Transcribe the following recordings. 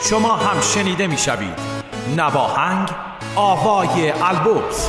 شما هم شنیده میشوید. نواهنگ، آوای البرز.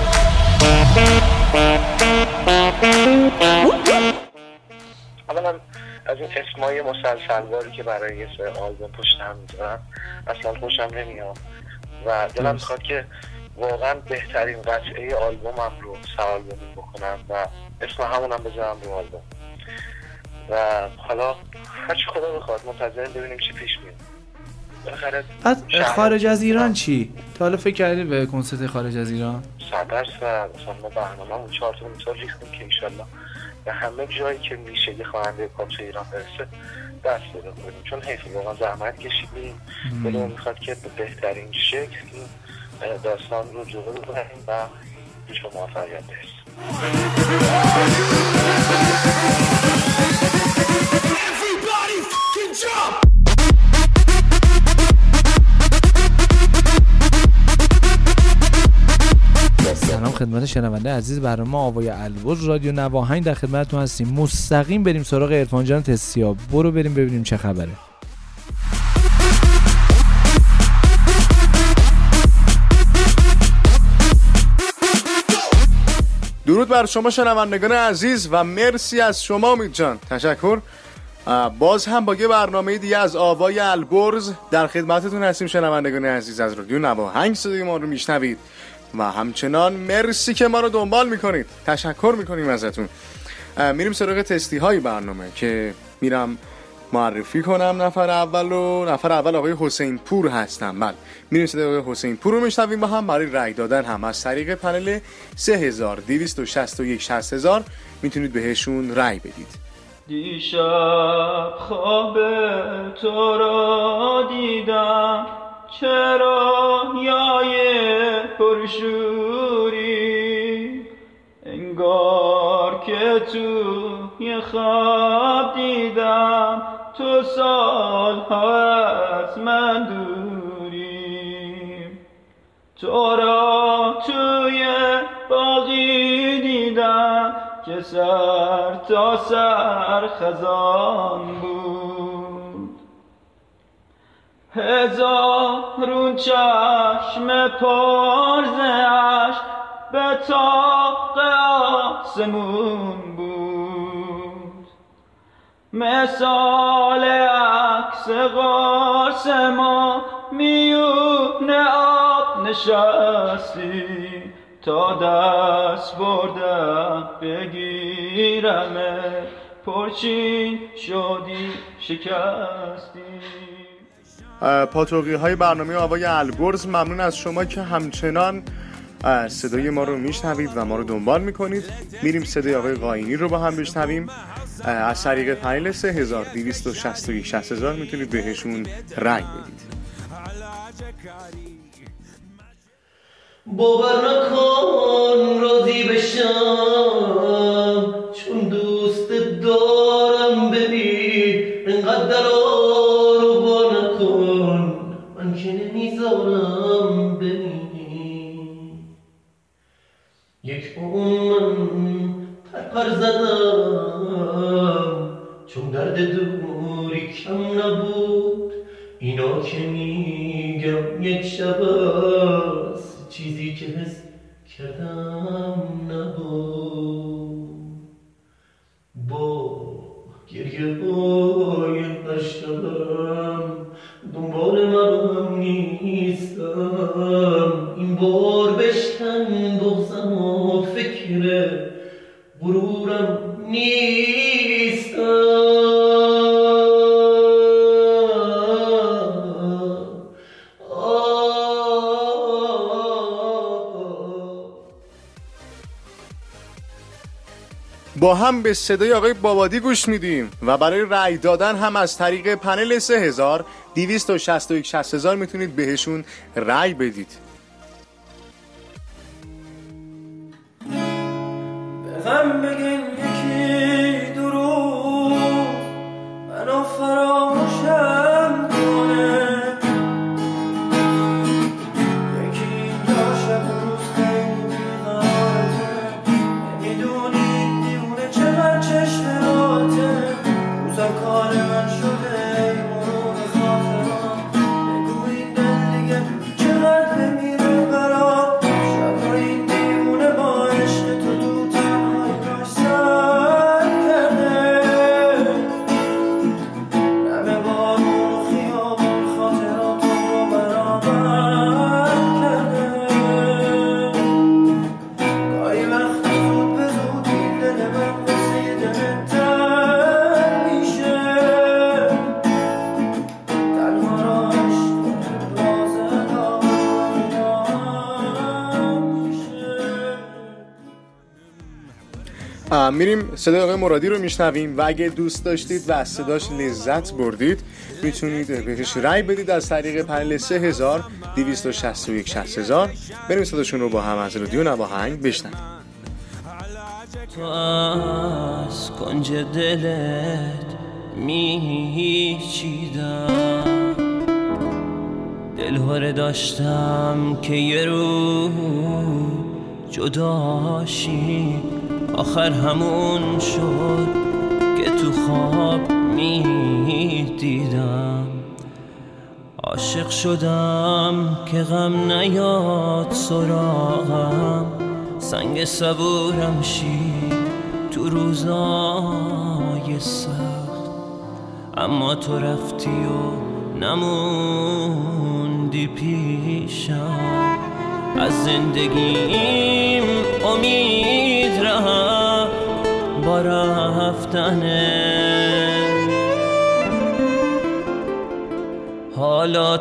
اولا از این اسمای مسلسلواری که برای یه سری آلبوم پشت هم میذارن اصلا خوشم نمیاد و دلم میخواد که واقعا بهترین قطعه آلبومم رو سالبومی بکنم و اسم همونم بذارم رو آلبوم و حالا هرچی خدا بخواد منتظر ببینیم چی پیش میاد. بعد خارج از ایران چی؟ تا حالا فکر کردی به کنسرت خارج از ایران؟ 100% مثلا ما برنامه‌مون 4 تا مثال ریختیم که انشالله به همه جایی که میشه یه خواننده پاپ تو ایران برسه دست بده کنیم، چون حیف واقعا زحمت کشیدیم. دلمون میخواد که به بهترین شکل این داستان رو جلو ببریم و پیش به موفقیت برسیم. Everybody fucking jump! سلام خدمت شنونده عزیز برنامه آوای البرز رادیو نواهنگ در خدمتتون هستیم. مستقیم بریم سراغ عرفان جان تستیا. برو بریم ببینیم چه خبره. درود بر شما شنوندگان عزیز و مرسی از شما امید جان. تشکر. باز هم با یه برنامه دیگه از آوای البرز در خدمتتون هستیم شنوندگان عزیز. از رادیو نواهنگ صدای ما رو میشنوید و همچنان مرسی که ما رو دنبال میکنید. تشکر میکنیم ازتون. میریم سراغ تستی های برنامه که میرم معرفی کنم. نفر اول آقای حسین پور هستم. بله میریم صدای آقای حسین پور رو میشنویم با هم. برای رای دادن هم از طریق پنل 3261 میتونید بهشون رای بدید. دیشب خواب تو را دیدم، چرا یای پرشوری، انگار که تو یه خواب دیدم تو سالها از من دوری. تو را توی باغی دیدم که سر تا سر خزان بود، هزارون چشم پر ز اشک به طاق آسمون بود، مثال عکس قرص ما میون آب نشستی تا دست بردم بگیرم پرچین شدی شکستی. پاتوقی های برنامه آوای البرز ممنون از شما که همچنان صدای ما رو میشنوید و ما رو دنبال میکنید. میریم صدای آقای قاینی رو با هم بشنویم. از طریق پنل 3261 میتونید بهشون رای بدید. باور نکن راضی بشم چون دوست دارم، ببین انقدر رو با نکن من که نمیذارم ببین. یک من پر زدم چون درد دوری کم نبود، اینا که میگم یک شب است چیزی که حس کردم نبود. با گریه های هر شبم دنبال من نیستم، این بار بشکن بغضم و فکر غرورم نیستم. با هم به صدای آقای بابادی گوش میدیم و برای رأی دادن هم از طریق پنل 3261 میتونید بهشون رأی بدید. بهم بگین یکی دروغ منو فراموشم کنه، یکی یا شب روز خیلی بیغاره، نمیدونی دیونه چقدر چشماته، روزا کار من شده مرور خاطرم، بگو میریم صدای آقای مرادی رو میشنویم و اگه دوست داشتید و از صداش لذت بردید میتونید بهش رای بدید از طریق پنل 3261 60000. بریم صداشون رو با هم از رادیو نواهنگ بشنویم. تو از کنج دلت میچیدم، دلهوره داشتم که یه رو جداشی، آخر همون شد که تو خواب میدیدم. عاشق شدم که غم نیاد سراغم، سنگ صبورم شی تو روزای سخت. اما تو رفتی و نموندی پیشم، از زندگیم امید رفت با رفتنه. حالا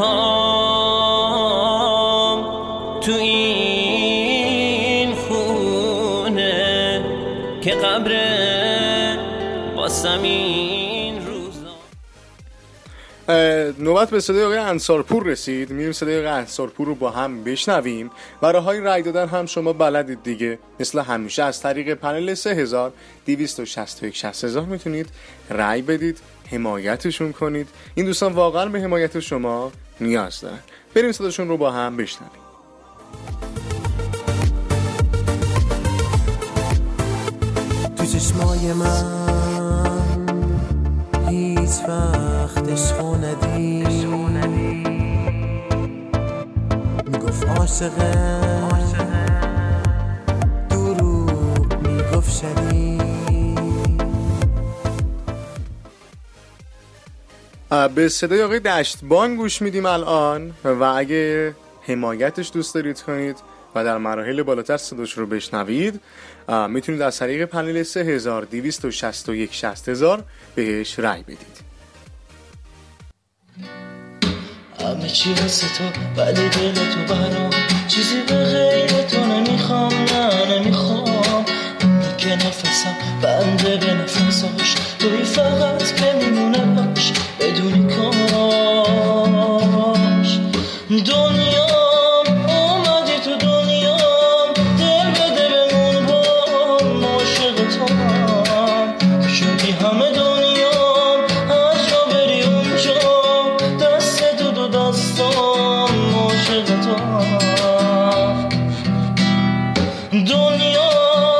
تنهام تو این خونه که قبره واسم این روزا. نوبت به صدای آقای انصارپور رسید. میریم صدای آقای انصارپور رو با هم بشنویم. برای رای دادن هم شما بلدید دیگه، مثل همیشه از طریق پنل 3261 60000 میتونید رای بدید، حمایتشون کنید. این دوستان واقعا به حمایت شما نیاز دارن. بریم صداشون رو با هم بشنویم. تو چشمای من هیچ وقت عشقو ندی، میگفت عاشقه دروغ میگفت شدی. به صدای آقای دشتبان گوش میدیم الان و اگه حمایتش دوست دارید کنید و در مراحل بالاتر صداش رو بشنوید میتونید از طریق پنل 3261 60000 بهش رای بدید. همه چی واسه تو ولی دل تو برام چیزی به غیر تو نمیخوام، نه نمیخوام. که نفسم بنده به نفساش توی فقط که میمونه باش بدونی کاش. دنیام اومدی تو دنیام، دل بده بمون با عاشق تو هم. شدی همه دنیام، هر جا بری اونجا دست دو دستام عاشق تو هم. دنیا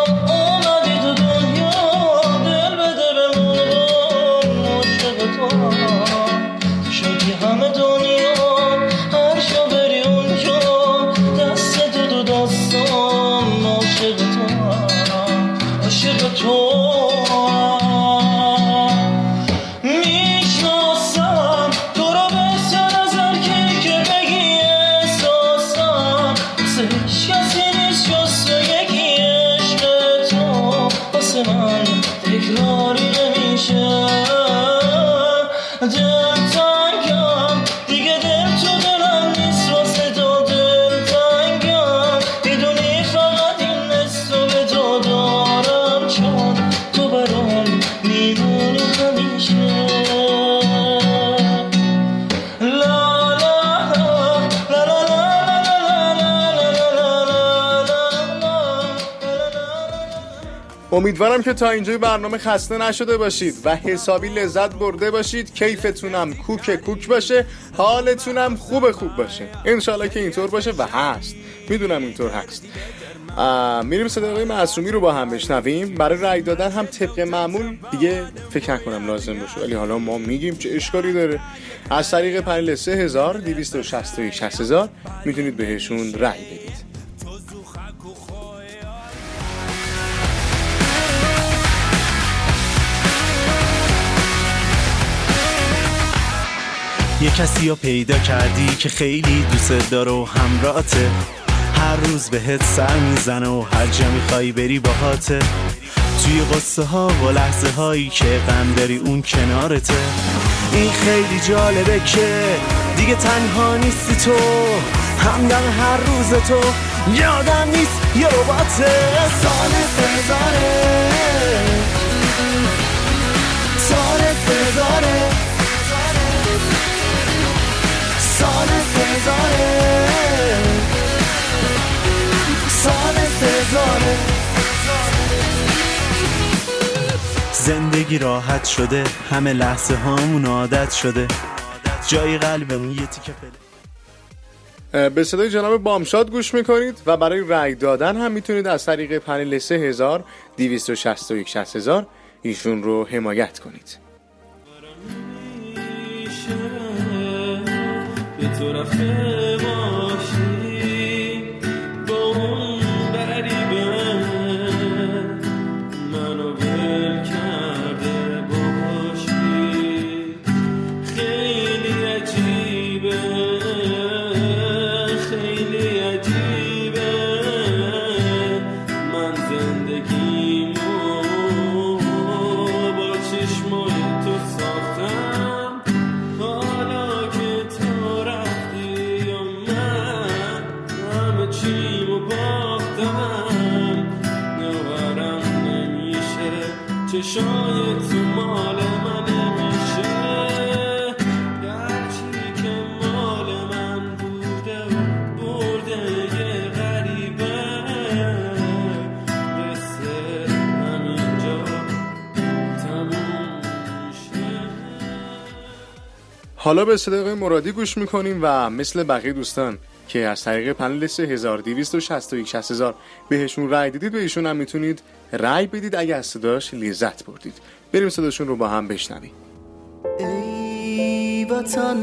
امیدوارم که تا اینجای برنامه خسته نشده باشید و حسابی لذت برده باشید. کیفتونم کوک باشه، حالتونم خوب باشه. انشالله که اینطور باشه و هست، میدونم اینطور هست. میریم صدای آقای معصومی رو با هم بشنویم. برای رای دادن هم طبق معمول دیگه فکر نکنم لازم باشه، ولی حالا ما میگیم چه اشکالی داره. از طریق پنل 3261 60000 میتونید بهشون رای بدید. یه کسی رو پیدا کردی که خیلی دوست داره و همراهته، هر روز بهت سر میزنه و هر جا میخوای بری باهاته. توی قصه ها و لحظه هایی که غم داری اون کنارته. این خیلی جالبه که دیگه تنها نیستی تو، همدم هر روز تو یادم نیست یه رباته. سال بذاره سال بذاره سال بذاره سال بذاره. زندگی راحت شده، همه لحظه هامون عادت شده، جای قلبمون یه تیکه پله. به صدای جناب بامشاد گوش میکنید و برای رأی دادن هم میتونید از طریق پنل 3261 ایشون رو حمایت کنید. به تو رفته باشی با اون غریبه منو ول کرده باشی. خیلی عجیبه خیلی عجیبه من زندگیمو با چشمای تو ساختم. حالا که تو رفتی و من همه چیمو باختم. نوارم نمیشه چشای تو مال من نمیشه. گرچی که مال من بوده و برده یه غریبه. قصه همینجا تموم میشه. حالا به صدای مرادی گوش میکنیم و مثل بقیه دوستان که از طریق پنل 3261 بهشون رأی دیدید، به ایشون هم میتونید رأی بدید اگه از صداش لذت بردید. بریم صداشون رو با هم بشنویم. ای وطن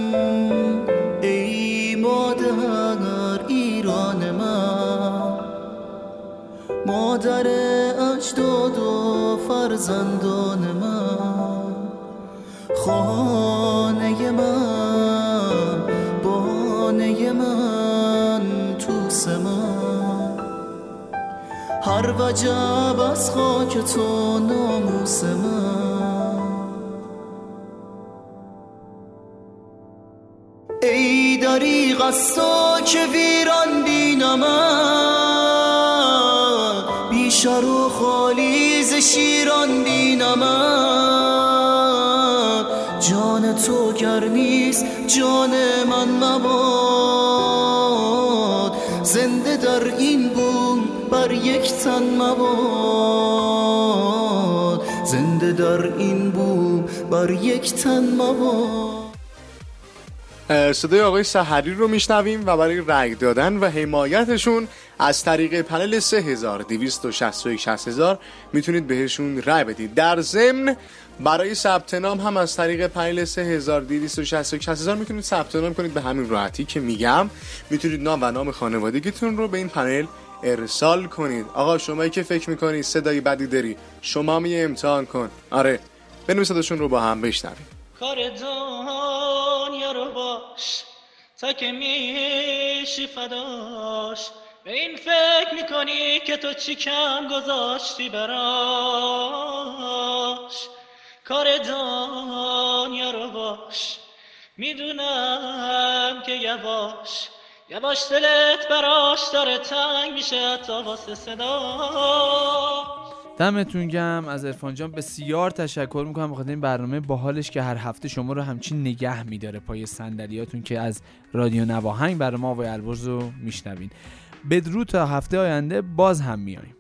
ای مادر ایران من، مادر اجداد و فرزندان من، خانه من بانه من توس من، هر وجب از خاک تو ناموس من. ای دریغ از تو که ویران بینمد، بیشار و خالی ز شیران بینمد. جان تو گر نیست جان من مباد، زنده در این بوم بر یک تن مباد، زنده در این بوم بر یک تن مباد. صدای آقای سحری رو میشنویم و برای رأی دادن و حمایتشون از طریق پنل 3261 میتونید بهشون رأی بدید. در ضمن برای ثبت نام هم از طریق پنل 3261 میتونید ثبت نام کنید به همین راحتی که میگم. میتونید نام و نام خانوادگیتون رو به این پنل ارسال کنید. آقا شمایی که فکر میکنید صدای بدی داری، شما می امتحان کن. آره بریم صداشون رو با هم بشنویم. کار دنیا رو باش تا که میشی فداش، به این فکر میکنی که تو چی کم گذاشتی براش. کار دنیا رو باش میدونم که یواش یواش دلت براش داره تنگ میشه تا واسه صداش. دمتون گرم. از عرفان جان بسیار تشکر میکنم بخاطر این برنامه باحالش که هر هفته شما رو همچین نگه میداره پای صندلیاتون که از رادیو نواهنگ برای ما آوای البرز رو میشنوین. بدرود تا هفته آینده باز هم میایم.